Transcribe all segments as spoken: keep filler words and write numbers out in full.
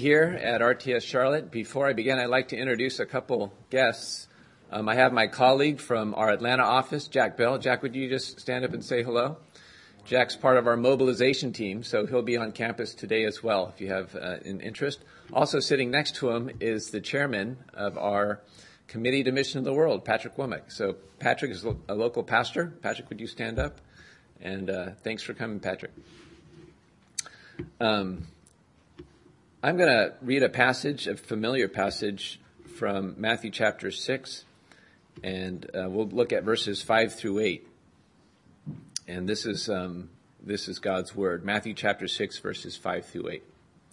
here at R T S Charlotte. Before I begin, I'd like to introduce a couple guests. Um, I have my colleague from our Atlanta office, Jack Bell. Jack, would you just stand up and say hello? Jack's part of our mobilization team, so he'll be on campus today as well if you have uh, an interest. Also sitting next to him is the chairman of our Committee to Mission of the World, Patrick Womack. So Patrick is a local pastor. Patrick, would you stand up? And uh, thanks for coming, Patrick. Um, I'm going to read a passage, a familiar passage from Matthew chapter six, and uh, we'll look at verses five through eight. And this is um, this is God's word. Matthew chapter six, verses five through eight.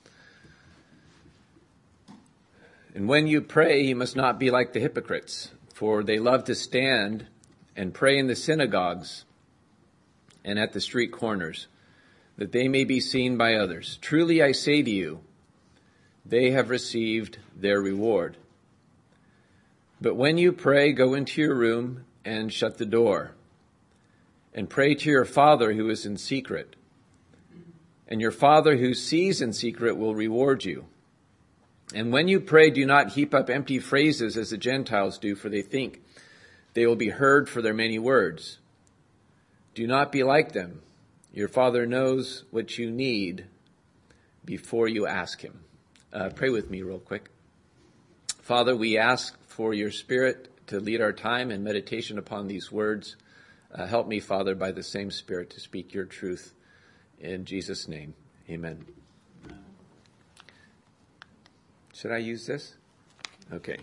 And when you pray, you must not be like the hypocrites, for they love to stand and pray in the synagogues and at the street corners, that they may be seen by others. Truly I say to you, they have received their reward. But when you pray, go into your room and shut the door, and pray to your Father who is in secret. And your Father who sees in secret will reward you. And when you pray, do not heap up empty phrases as the Gentiles do, for they think they will be heard for their many words. Do not be like them. Your Father knows what you need before you ask him. Uh, pray with me real quick. Father, we ask for your Spirit to lead our time and meditation upon these words. Uh, help me, Father, by the same Spirit to speak your truth. In Jesus' name, amen. Should I use this? Okay.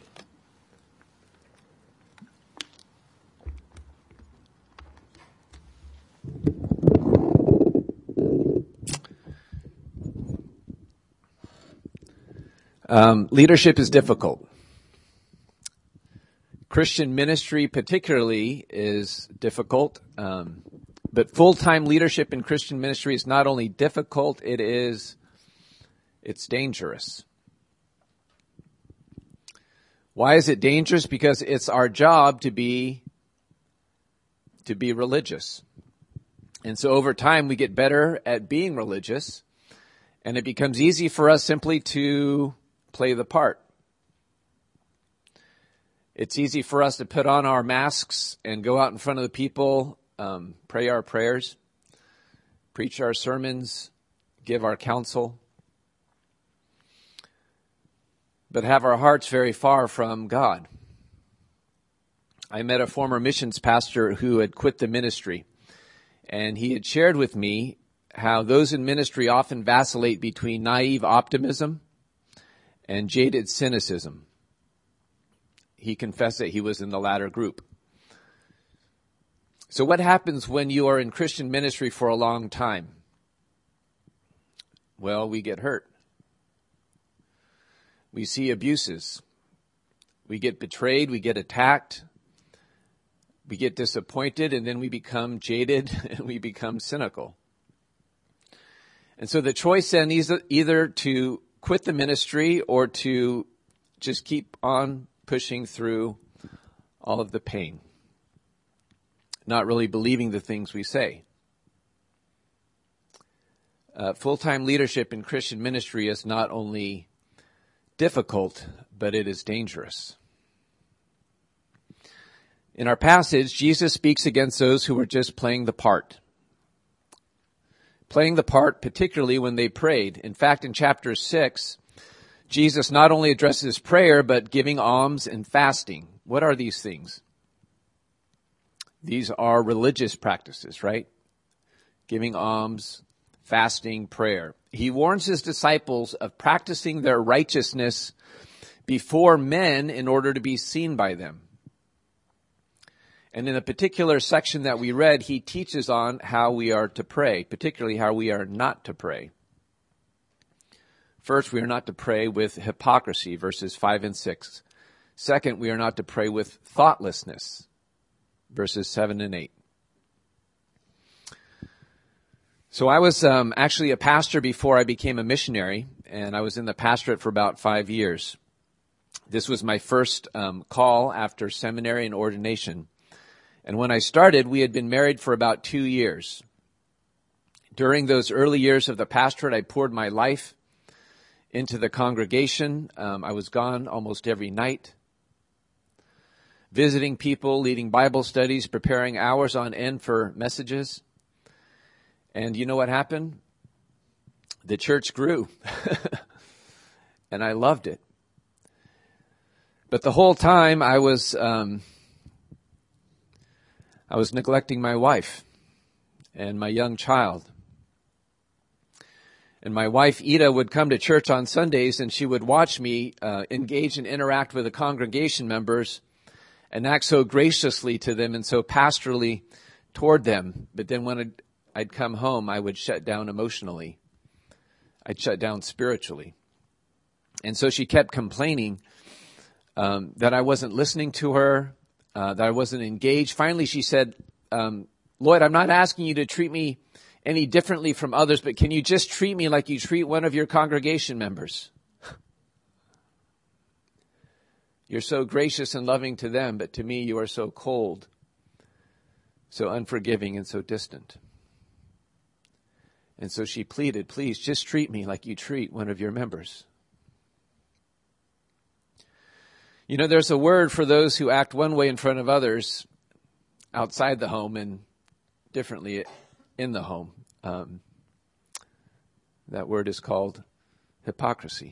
Um, leadership is difficult. Christian ministry particularly is difficult. Um, but full-time leadership in Christian ministry is not only difficult, it is, it's dangerous. Why is it dangerous? Because it's our job to be, to be religious. And so over time we get better at being religious, and it becomes easy for us simply to play the part. It's easy for us to put on our masks and go out in front of the people, um, pray our prayers, preach our sermons, give our counsel, but have our hearts very far from God. I met a former missions pastor who had quit the ministry, and he had shared with me how those in ministry often vacillate between naive optimism and jaded cynicism. He confessed that he was in the latter group. So what happens when you are in Christian ministry for a long time? Well, we get hurt. We see abuses. We get betrayed. We get attacked. We get disappointed, and then we become jaded and we become cynical. And so the choice then is either to quit the ministry or to just keep on pushing through all of the pain, not really believing the things we say. Uh, full-time leadership in Christian ministry is not only difficult, but it is dangerous. In our passage, Jesus speaks against those who were just playing the part. Playing the part, particularly when they prayed. In fact, in chapter six, Jesus not only addresses prayer, but giving alms and fasting. What are these things? These are religious practices, right? Giving alms, fasting, prayer. He warns his disciples of practicing their righteousness before men in order to be seen by them. And in a particular section that we read, he teaches on how we are to pray, particularly how we are not to pray. First, we are not to pray with hypocrisy, verses five and six. Second, we are not to pray with thoughtlessness, verses seven and eight. So I was um, actually a pastor before I became a missionary, and I was in the pastorate for about five years. This was my first um, call after seminary and ordination. And when I started, we had been married for about two years. During those early years of the pastorate, I poured my life into the congregation. Um, I was gone almost every night, visiting people, leading Bible studies, preparing hours on end for messages. And you know what happened? The church grew, and I loved it. But the whole time I was um, I was neglecting my wife and my young child. And my wife, Ida, would come to church on Sundays, and she would watch me uh, engage and interact with the congregation members and act so graciously to them and so pastorally toward them. But then when I'd, I'd come home, I would shut down emotionally. I'd shut down spiritually. And so she kept complaining um, that I wasn't listening to her, uh, that I wasn't engaged. Finally, she said, um, Lloyd, I'm not asking you to treat me any differently from others, but can you just treat me like you treat one of your congregation members? You're so gracious and loving to them, but to me you are so cold, so unforgiving, and so distant. And so she pleaded, please just treat me like you treat one of your members. You know, there's a word for those who act one way in front of others outside the home and differently in the home. Um, that word is called hypocrisy.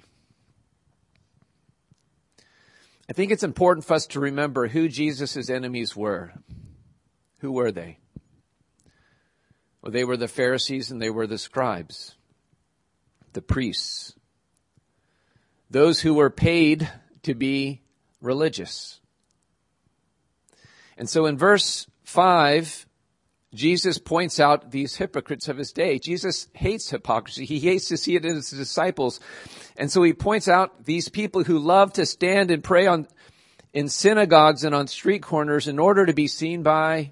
I think it's important for us to remember who Jesus' enemies were. Who were they? Well, they were the Pharisees and they were the scribes, the priests, those who were paid to be religious. And so in verse five, Jesus points out these hypocrites of his day. Jesus hates hypocrisy. He hates to see it in his disciples. And so he points out these people who love to stand and pray on in synagogues and on street corners in order to be seen by,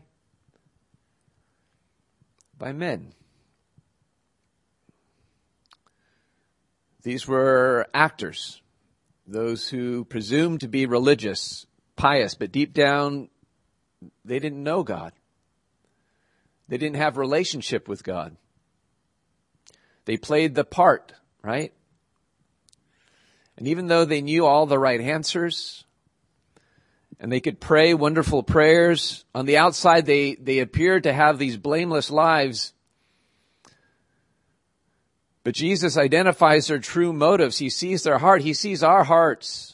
by men. These were actors, those who presumed to be religious, pious, but deep down they didn't know God. They didn't have relationship with God. They played the part, right? And even though they knew all the right answers and they could pray wonderful prayers, on the outside they, they appeared to have these blameless lives. But Jesus identifies their true motives. He sees their heart. He sees our hearts.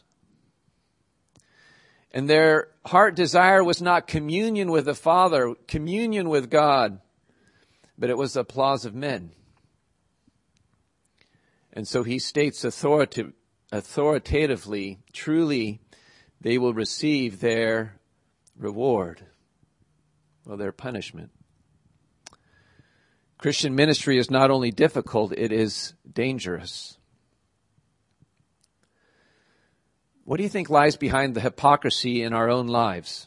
And their heart desire was not communion with the Father, communion with God, but it was the applause of men. And so he states authoritative, authoritatively, truly, they will receive their reward, well, their punishment. Christian ministry is not only difficult, it is dangerous. What do you think lies behind the hypocrisy in our own lives?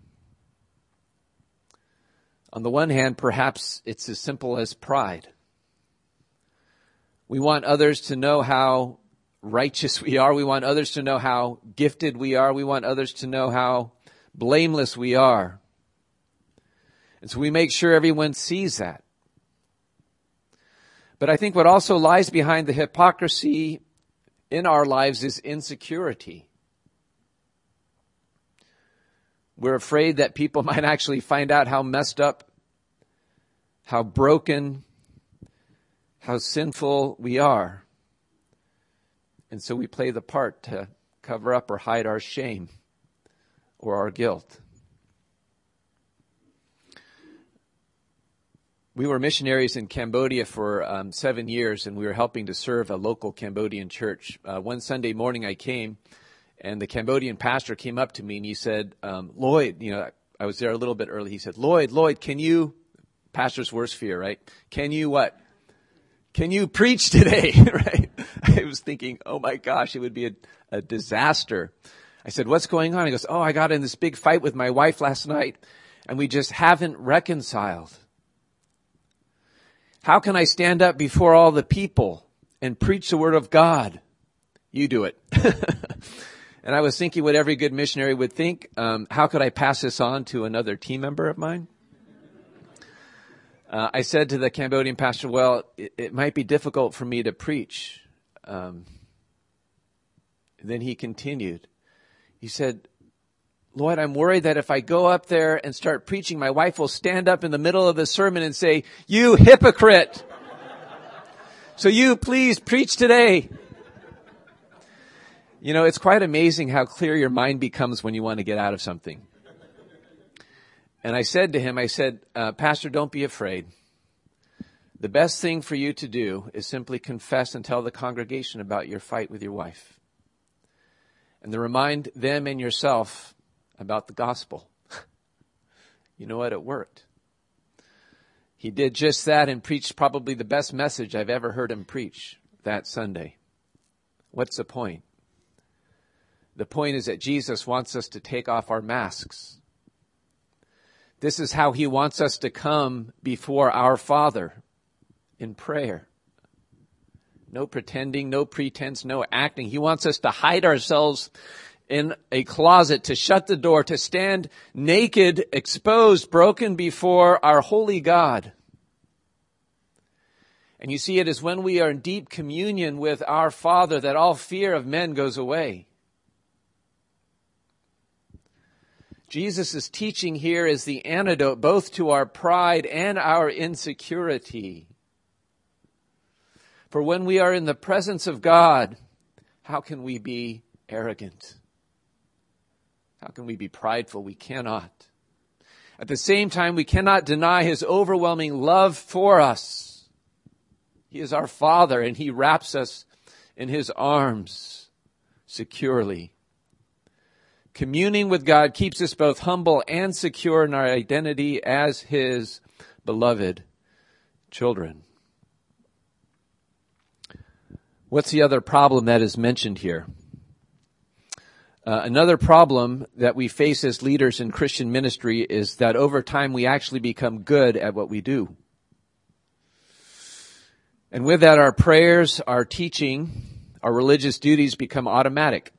On the one hand, perhaps it's as simple as pride. We want others to know how righteous we are. We want others to know how gifted we are. We want others to know how blameless we are. And so we make sure everyone sees that. But I think what also lies behind the hypocrisy in our lives is insecurity. We're afraid that people might actually find out how messed up, how broken, how sinful we are. And so we play the part to cover up or hide our shame or our guilt. We were missionaries in Cambodia for um, seven years, and we were helping to serve a local Cambodian church. Uh, one Sunday morning I came, and the Cambodian pastor came up to me, and he said, um, Lloyd, you know, I was there a little bit early. He said, Lloyd, Lloyd, can you, pastor's worst fear, right? Can you what? Can you preach today, right? I was thinking, oh my gosh, it would be a, a disaster. I said, what's going on? He goes, oh, I got in this big fight with my wife last night, and we just haven't reconciled. How can I stand up before all the people and preach the word of God? You do it. And I was thinking what every good missionary would think. Um, how could I pass this on to another team member of mine? Uh, I said to the Cambodian pastor, well, it, it might be difficult for me to preach. Um, Then he continued. He said, Lord, I'm worried that if I go up there and start preaching, my wife will stand up in the middle of the sermon and say, you hypocrite. So you please preach today. You know, it's quite amazing how clear your mind becomes when you want to get out of something. And I said to him, I said, uh, Pastor, don't be afraid. The best thing for you to do is simply confess and tell the congregation about your fight with your wife. And to remind them and yourself about the gospel. You know what? It worked. He did just that and preached probably the best message I've ever heard him preach that Sunday. What's the point? The point is that Jesus wants us to take off our masks. This is how he wants us to come before our Father in prayer. No pretending, no pretense, no acting. He wants us to hide ourselves in a closet, to shut the door, to stand naked, exposed, broken before our holy God. And you see, it is when we are in deep communion with our Father that all fear of men goes away. Jesus' teaching here is the antidote both to our pride and our insecurity. For when we are in the presence of God, how can we be arrogant? How can we be prideful? We cannot. At the same time, we cannot deny his overwhelming love for us. He is our Father, and he wraps us in his arms securely. Communing with God keeps us both humble and secure in our identity as his beloved children. What's the other problem that is mentioned here? Uh, another problem that we face as leaders in Christian ministry is that over time we actually become good at what we do. And with that, our prayers, our teaching, our religious duties become automatic.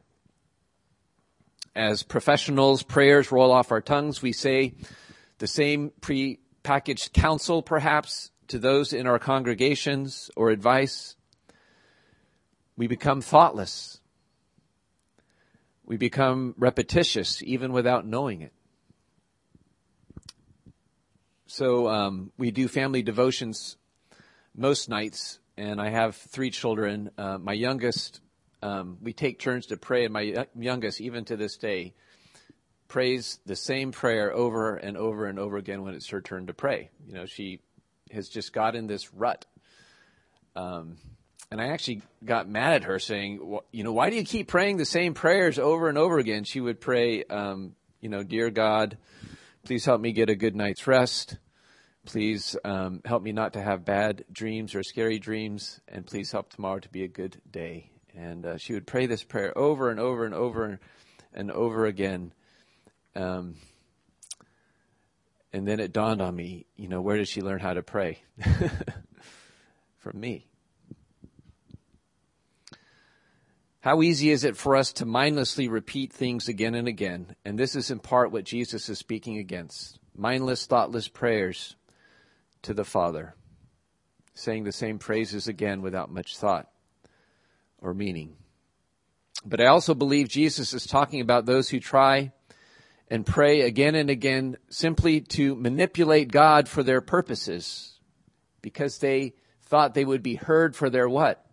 As professionals, prayers roll off our tongues. We say the same pre-packaged counsel, perhaps, to those in our congregations or advice. We become thoughtless. We become repetitious, even without knowing it. So um, we do family devotions most nights, and I have three children. Uh, my youngest, um, we take turns to pray, and my youngest, even to this day, prays the same prayer over and over and over again when it's her turn to pray. You know, she has just got in this rut. Um And I actually got mad at her saying, well, you know, why do you keep praying the same prayers over and over again? She would pray, um, you know, dear God, please help me get a good night's rest. Please um, help me not to have bad dreams or scary dreams. And please help tomorrow to be a good day. And uh, she would pray this prayer over and over and over and over again. Um, and then it dawned on me, you know, where did she learn how to pray? From me. How easy is it for us to mindlessly repeat things again and again? And this is in part what Jesus is speaking against. Mindless, thoughtless prayers to the Father. Saying the same phrases again without much thought or meaning. But I also believe Jesus is talking about those who try and pray again and again simply to manipulate God for their purposes. Because they thought they would be heard for their what?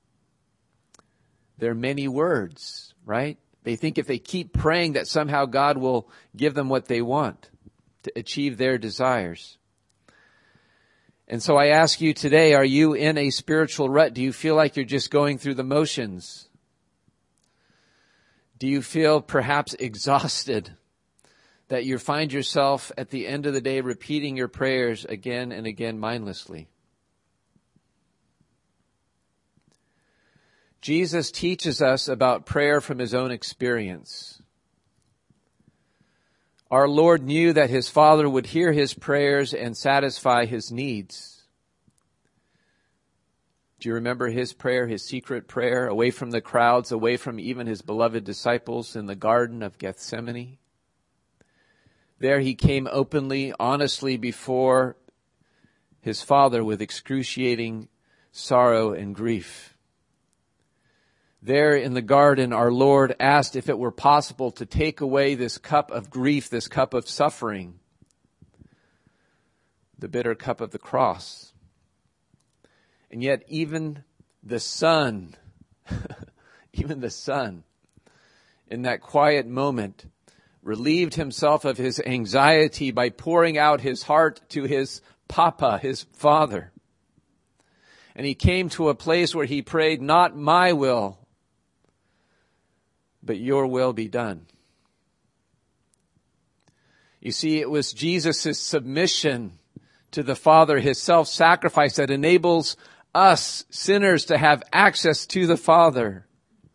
Their many words, right? They think if they keep praying that somehow God will give them what they want to achieve their desires. And so I ask you today, are you in a spiritual rut? Do you feel like you're just going through the motions? Do you feel perhaps exhausted that you find yourself at the end of the day repeating your prayers again and again mindlessly? Jesus teaches us about prayer from his own experience. Our Lord knew that his Father would hear his prayers and satisfy his needs. Do you remember his prayer, his secret prayer, away from the crowds, away from even his beloved disciples in the Garden of Gethsemane? There he came openly, honestly before his Father with excruciating sorrow and grief. There in the garden, our Lord asked if it were possible to take away this cup of grief, this cup of suffering, the bitter cup of the cross. And yet even the Son, even the Son, in that quiet moment, relieved himself of his anxiety by pouring out his heart to his Papa, his Father. And he came to a place where he prayed, not my will, but your will be done. You see, it was Jesus' submission to the Father, his self-sacrifice, that enables us sinners to have access to the Father.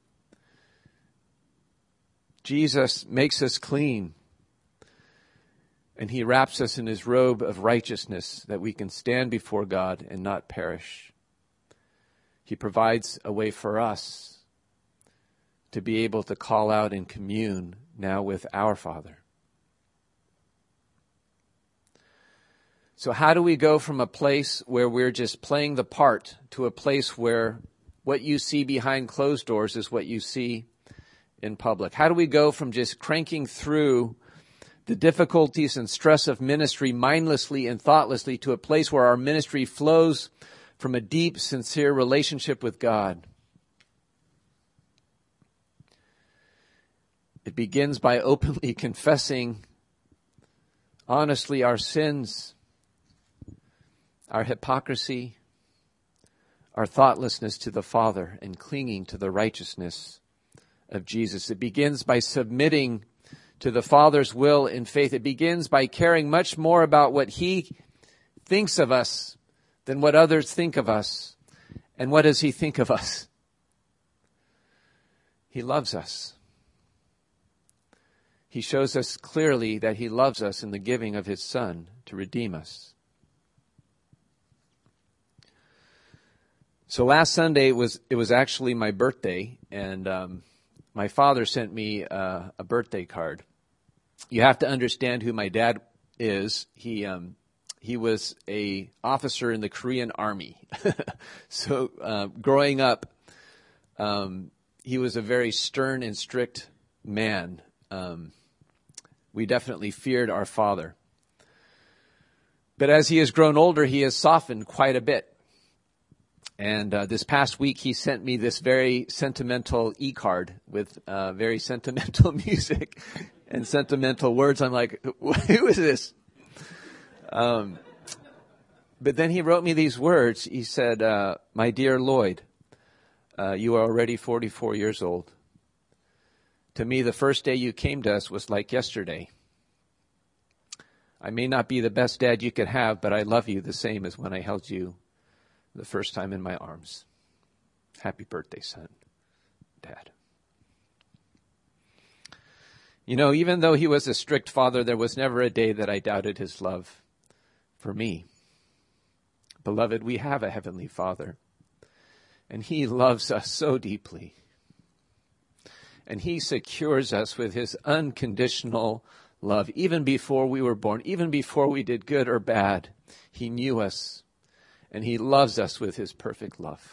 Jesus makes us clean, and he wraps us in his robe of righteousness that we can stand before God and not perish. He provides a way for us to be able to call out and commune now with our Father. So how do we go from a place where we're just playing the part to a place where what you see behind closed doors is what you see in public? How do we go from just cranking through the difficulties and stress of ministry mindlessly and thoughtlessly to a place where our ministry flows from a deep, sincere relationship with God? It begins by openly confessing honestly our sins, our hypocrisy, our thoughtlessness to the Father, and clinging to the righteousness of Jesus. It begins by submitting to the Father's will in faith. It begins by caring much more about what he thinks of us than what others think of us. And what does he think of us? He loves us. He shows us clearly that he loves us in the giving of his Son to redeem us. So last Sunday it was it was actually my birthday, and um, my father sent me uh, a birthday card. You have to understand who my dad is. He um, he was a officer in the Korean Army. So uh, growing up, um, he was a very stern and strict man. Um, we definitely feared our father. But as he has grown older, he has softened quite a bit. And uh, this past week, he sent me this very sentimental e-card with uh, very sentimental music and sentimental words. I'm like, who is this? Um, but then he wrote me these words. He said, uh, my dear Lloyd, uh, you are already forty-four years old. To me, the first day you came to us was like yesterday. I may not be the best dad you could have, but I love you the same as when I held you the first time in my arms. Happy birthday, son. Dad. You know, even though he was a strict father, there was never a day that I doubted his love for me. Beloved, we have a heavenly Father, and he loves us so deeply. And he secures us with his unconditional love. Even before we were born, even before we did good or bad, he knew us. And he loves us with his perfect love.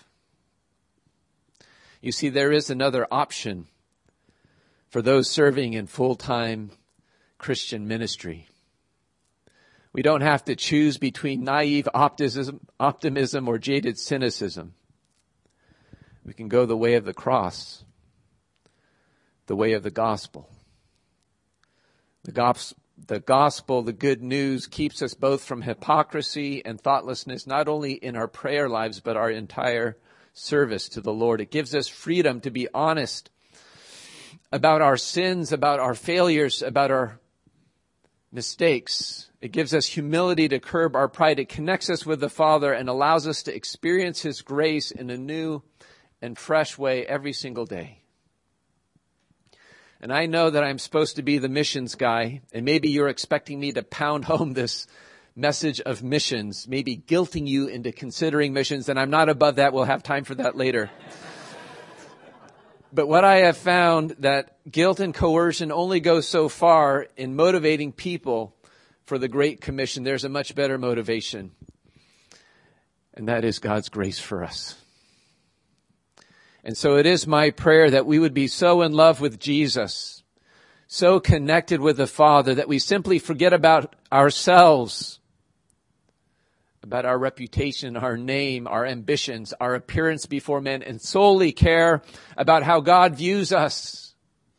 You see, there is another option for those serving in full-time Christian ministry. We don't have to choose between naive optimism, optimism or jaded cynicism. We can go the way of the cross, the way of the gospel. The gospel. The gospel, the good news, keeps us both from hypocrisy and thoughtlessness, not only in our prayer lives, but our entire service to the Lord. It gives us freedom to be honest about our sins, about our failures, about our mistakes. It gives us humility to curb our pride. It connects us with the Father and allows us to experience his grace in a new and fresh way every single day. And I know that I'm supposed to be the missions guy, and maybe you're expecting me to pound home this message of missions, maybe guilting you into considering missions, and I'm not above that. We'll have time for that later. But what I have found that guilt and coercion only go so far in motivating people for the Great Commission. There's a much better motivation, and that is God's grace for us. And so it is my prayer that we would be so in love with Jesus, so connected with the Father, that we simply forget about ourselves, about our reputation, our name, our ambitions, our appearance before men, and solely care about how God views us.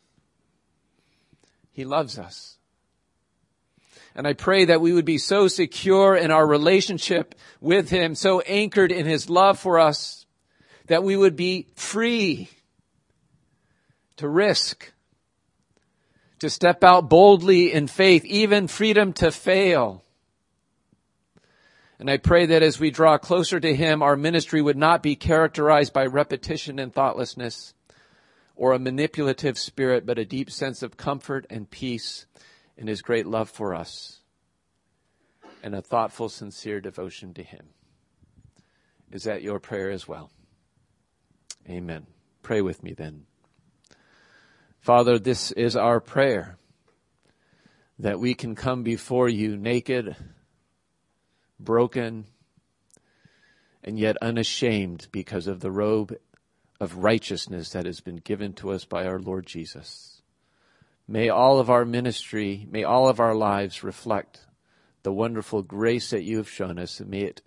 He loves us. And I pray that we would be so secure in our relationship with Him, so anchored in His love for us, that we would be free to risk, to step out boldly in faith, even freedom to fail. And I pray that as we draw closer to Him, our ministry would not be characterized by repetition and thoughtlessness or a manipulative spirit, but a deep sense of comfort and peace in His great love for us and a thoughtful, sincere devotion to Him. Is that your prayer as well? Amen. Pray with me then. Father, this is our prayer, that we can come before you naked, broken, and yet unashamed because of the robe of righteousness that has been given to us by our Lord Jesus. May all of our ministry, may all of our lives reflect the wonderful grace that you have shown us, and may it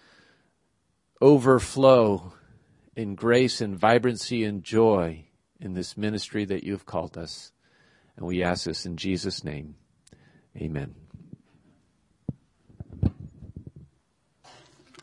overflow in grace and vibrancy and joy in this ministry that you have called us. And we ask this in Jesus' name. Amen.